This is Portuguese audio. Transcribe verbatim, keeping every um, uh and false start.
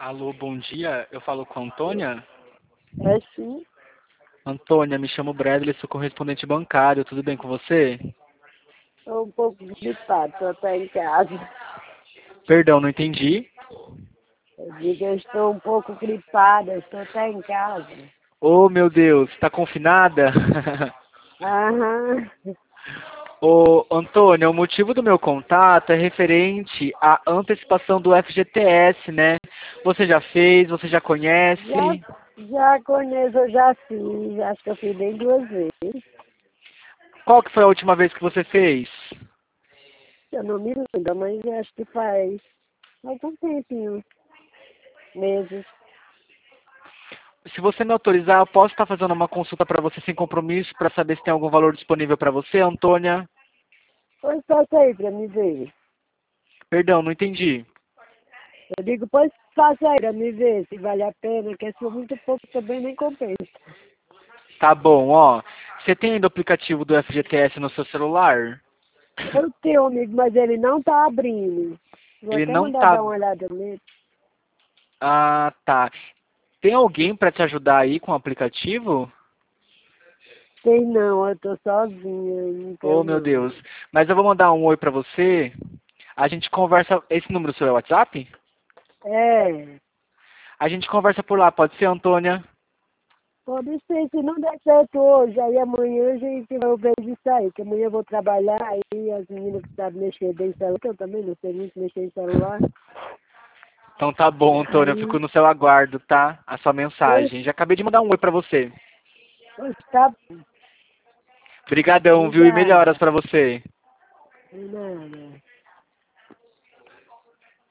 Alô, bom dia. Eu falo com a Antônia. É sim, Antônia, me chamo Bradley, sou correspondente bancário. Tudo bem com você? estou um pouco gripado, estou até em casa. Perdão, não entendi. Eu digo que eu estou um pouco gripada, estou até em casa. Oh, meu Deus, está confinada? Aham. Ô, Antônia, o motivo do meu contato é referente à antecipação do F G T S, né? Você já fez, você já Já, conhece? já conheço, eu já fiz, acho que eu fiz bem duas vezes. Qual que foi a última vez que você fez? Eu não me lembro, mas acho que faz algum tempinho, meses. Se você me autorizar, eu posso estar fazendo uma consulta para você sem compromisso para saber se tem algum valor disponível para você, Antônia? Pois faça aí para me ver. Perdão, não entendi. Eu digo, pois faça aí para me ver se vale a pena, que se for muito pouco também nem compensa. Tá bom, ó. Você tem ainda o aplicativo do F G T S no seu celular? Eu tenho um amigo, mas ele não está abrindo. Vou Ele até não mandar tá. dar uma olhada nele. Ah, tá. Tem alguém para te ajudar aí com o aplicativo? Tem não, eu tô sozinha, não Oh, tenho meu não. Deus. Mas eu vou mandar um oi para você. A gente conversa. Esse número seu é o WhatsApp? É, A gente conversa por lá, pode ser, Antônia? pode ser, se não der certo hoje, aí amanhã a gente vai ver isso aí, que amanhã eu vou trabalhar, aí as meninas que sabem mexer bem em celular, que eu também não sei muito mexer em celular. Então tá bom, Antônia. Eu fico Aí, no seu aguardo, tá? A sua pois, mensagem. Já acabei de mandar um oi para você. pois tá bom, Obrigadão, viu? E melhoras obrigada. para você. De nada.